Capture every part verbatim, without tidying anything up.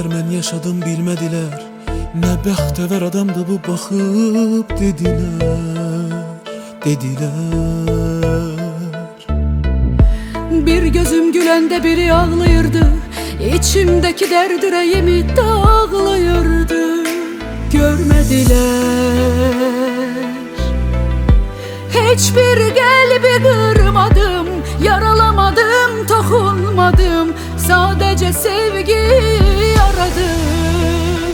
neler men yaşadım bilmediler. Ne bəxtəvər adamdı bu baxıb dediler, dediler. Bir gözüm gülende biri ağlayırdı, İçimdeki derd yüreğimi dağlayırdı. Görmediler. Hiçbir kalbi kırmadım, yaralamadım, dokunmadım. Sadece sevgi aradım.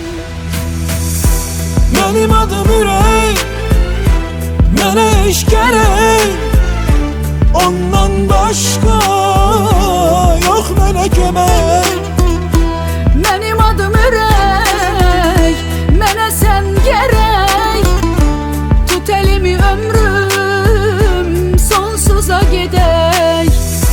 Benim adım ürək, mənə iş gərək. Ondan başqa yox mənə kömək. Benim adım ürək, mənə sən gərək. Tut elimi ömrüm sonsuza gedək.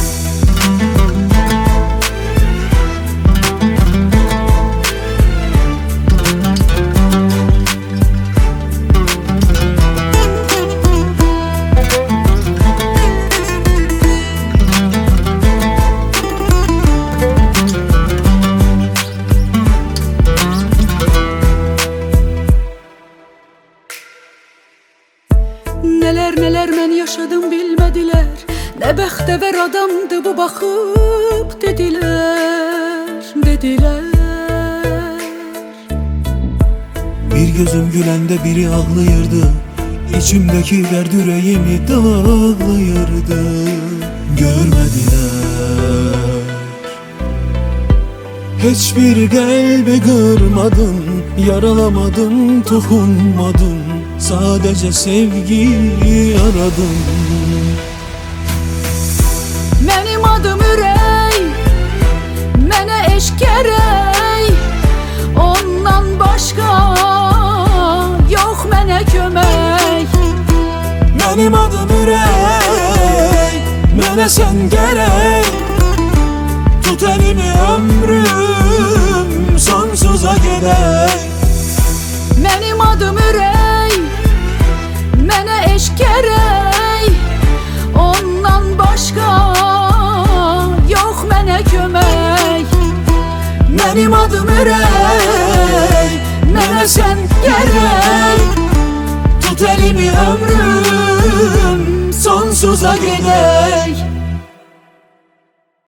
Neler neler men yaşadım bilmediler. Ne bəxtəvər adamdı bu baxıb dediler, dediler. Bir gözüm gülende biri ağlayırdı, İçimdeki derd yüreğimi dağlayırdı. Görmediler. Hiçbir kalbi kırmadım, yaralamadım, dokunmadım. Sadece sevgi aradım. Benim adım ürək, mənə eşq gərək. Ondan başqa yox mənə kömək. Benim adım ürək, mənə sən gərək. Tut elimi ömrüm sonsuza gedək. Benim adım ürək, mənə eşq gərək. Ondan başqa yox mənə kömək. Benim adım ürək, mənə sən gərək. Tut elimi ömrüm sonsuza gedək.